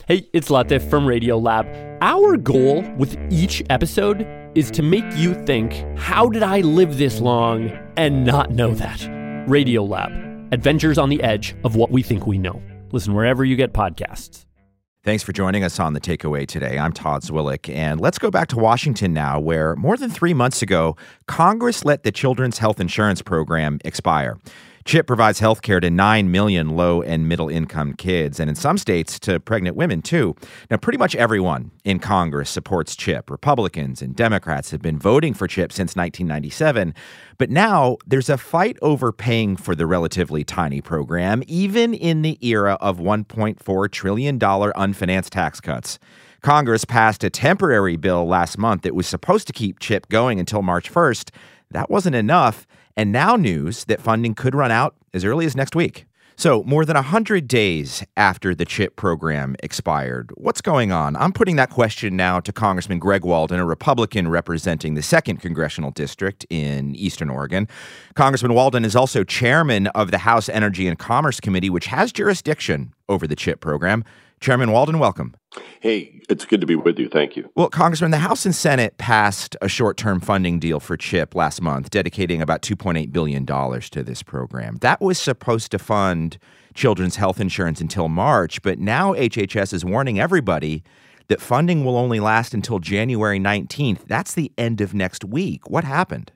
Hey, it's Latif from Radiolab. Our goal with each episode is to make you think, how did I live this long and not know that? Radiolab, adventures on the edge of what we think we know. Listen wherever you get podcasts. Thanks for joining us on The Takeaway today. I'm Todd Zwillich, and let's go back to Washington now, where more than 3 months ago, Congress let the Children's Health Insurance Program expire. CHIP provides health care to 9 million low and middle income kids, and in some states to pregnant women, too. Now, pretty much everyone in Congress supports CHIP. Republicans and Democrats have been voting for CHIP since 1997. But now there's a fight over paying for the relatively tiny program, even in the era of $1.4 trillion unfinanced tax cuts. Congress passed a temporary bill last month that was supposed to keep CHIP going until March 1st. That wasn't enough. And now news that funding could run out as early as next week. So more than 100 days after the CHIP program expired, what's going on? I'm putting that question now to Congressman Greg Walden, a Republican representing the 2nd Congressional District in Eastern Oregon. Congressman Walden is also chairman of the House Energy and Commerce Committee, which has jurisdiction over the CHIP program. Chairman Walden, welcome. Hey, it's good to be with you. Thank you. Well, Congressman, the House and Senate passed a short-term funding deal for CHIP last month, dedicating about $2.8 billion to this program. That was supposed to fund children's health insurance until March, but now HHS is warning everybody that funding will only last until January 19th. That's the end of next week. What happened?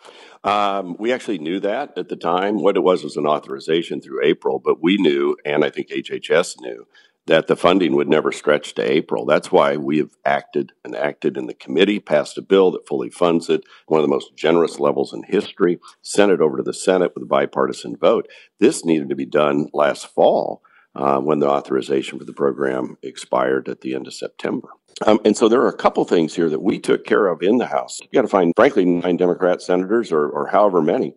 We actually knew that at the time. What it was an authorization through April, but we knew, and I think HHS knew, that the funding would never stretch to April. That's why we have acted in the committee, passed a bill that fully funds it, one of the most generous levels in history, sent it over to the Senate with a bipartisan vote. This needed to be done last fall when the authorization for the program expired at the end of September. And so there are a couple things here that we took care of in the House. You got to find, frankly, 9 Democrat senators or however many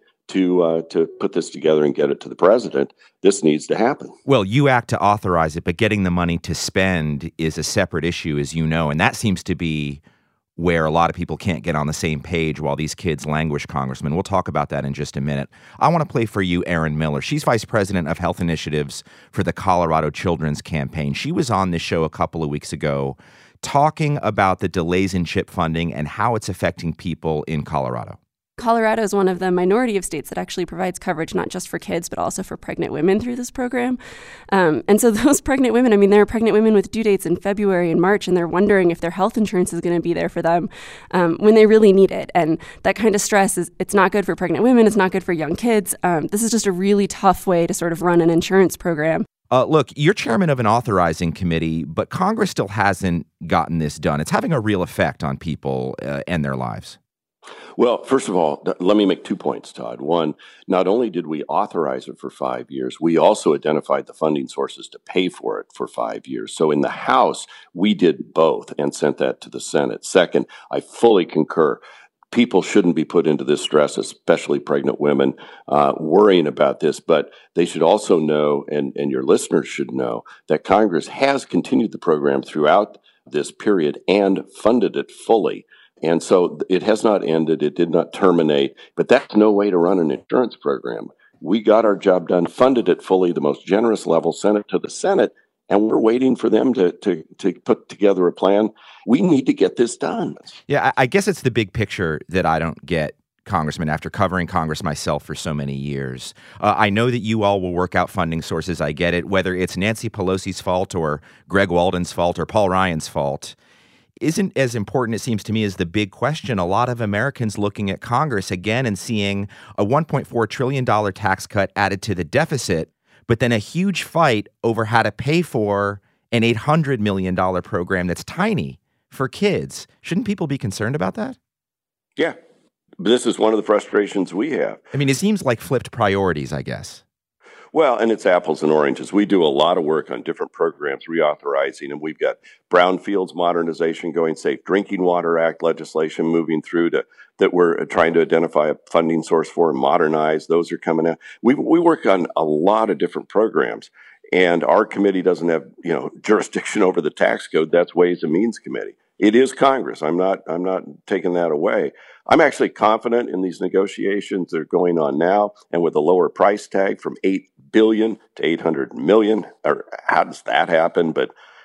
to put this together and get it to the president. This needs to happen. Well, you act to authorize it, but getting the money to spend is a separate issue, as you know, and that seems to be where a lot of people can't get on the same page while these kids languish, Congressman. We'll talk about that in just a minute. I want to play for you Erin Miller. She's Vice President of Health Initiatives for the Colorado Children's Campaign. She was on this show a couple of weeks ago talking about the delays in CHIP funding and how it's affecting people in Colorado. Colorado is one of the minority of states that actually provides coverage not just for kids, but also for pregnant women through this program. And so those pregnant women, there are pregnant women with due dates in February and March, and they're wondering if their health insurance is going to be there for them when they really need it. And that kind of stress it's not good for pregnant women. It's not good for young kids. This is just a really tough way to sort of run an insurance program. Look, you're chairman of an authorizing committee, but Congress still hasn't gotten this done. It's having a real effect on people and their lives. Well, first of all, let me make 2 points, Todd. One, not only did we authorize it for 5 years, we also identified the funding sources to pay for it for 5 years. So in the House, we did both and sent that to the Senate. Second, I fully concur. People shouldn't be put into this stress, especially pregnant women, worrying about this. But they should also know, and your listeners should know, that Congress has continued the program throughout this period and funded it fully. And so it has not ended. It did not terminate. But that's no way to run an insurance program. We got our job done, funded it fully, the most generous level, sent it to the Senate, and we're waiting for them to put together a plan. We need to get this done. Yeah, I guess it's the big picture that I don't get, Congressman, after covering Congress myself for so many years. I know that you all will work out funding sources. I get it. Whether it's Nancy Pelosi's fault or Greg Walden's fault or Paul Ryan's fault, isn't as important, it seems to me, as the big question. A lot of Americans looking at Congress again and seeing a $1.4 trillion tax cut added to the deficit, but then a huge fight over how to pay for an $800 million program that's tiny for kids. Shouldn't people be concerned about that? Yeah. This is one of the frustrations we have. It seems like flipped priorities, I guess. Well, and it's apples and oranges. We do a lot of work on different programs, reauthorizing, and we've got brownfields modernization going, Safe Drinking Water Act legislation moving through that we're trying to identify a funding source for and modernize. Those are coming out. We work on a lot of different programs, and our committee doesn't have jurisdiction over the tax code. That's Ways and Means Committee. It is Congress. I'm not taking that away. I'm actually confident in these negotiations that are going on now, and with a lower price tag from $8 billion to $800 million. Or how does that happen? But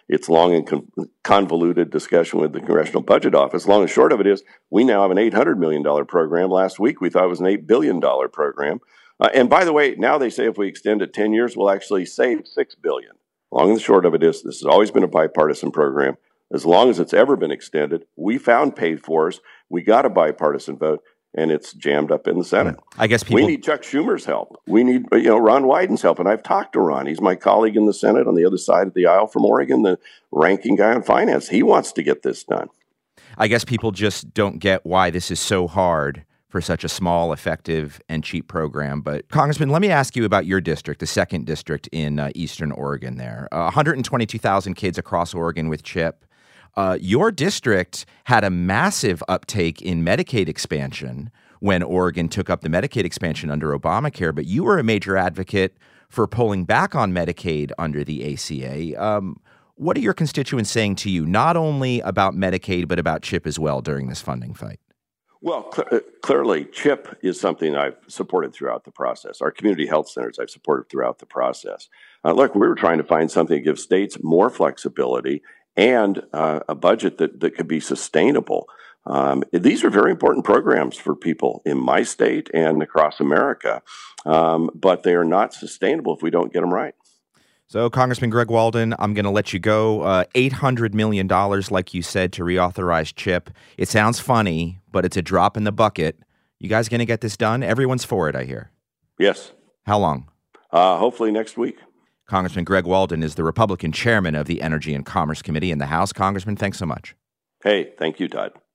its long and convoluted discussion with the Congressional Budget Office. Long and short of it is, we now have an $800 million program. Last week, we thought it was an $8 billion program. And by the way, now they say if we extend it 10 years, we'll actually save $6 billion. Long and short of it is, this has always been a bipartisan program. As long as it's ever been extended, we found paid-fors. We got a bipartisan vote, and it's jammed up in the Senate. I guess we need Chuck Schumer's help. We need Ron Wyden's help, and I've talked to Ron. He's my colleague in the Senate on the other side of the aisle from Oregon, the ranking guy on finance. He wants to get this done. I guess people just don't get why this is so hard for such a small, effective, and cheap program. But Congressman, let me ask you about your district, the 2nd District in Eastern Oregon there. 122,000 kids across Oregon with CHIP. Your district had a massive uptake in Medicaid expansion when Oregon took up the Medicaid expansion under Obamacare, but you were a major advocate for pulling back on Medicaid under the ACA. What are your constituents saying to you, not only about Medicaid, but about CHIP as well during this funding fight? Well, clearly, CHIP is something I've supported throughout the process. Our community health centers I've supported throughout the process. Look, we were trying to find something that gives states more flexibility and a budget that could be sustainable. These are very important programs for people in my state and across America, but they are not sustainable if we don't get them right. So, Congressman Greg Walden, I'm going to let you go. $800 million, like you said, to reauthorize CHIP. It sounds funny, but it's a drop in the bucket. You guys going to get this done? Everyone's for it, I hear. Yes. How long? Hopefully next week. Congressman Greg Walden is the Republican chairman of the Energy and Commerce Committee in the House. Congressman, thanks so much. Hey, thank you, Todd.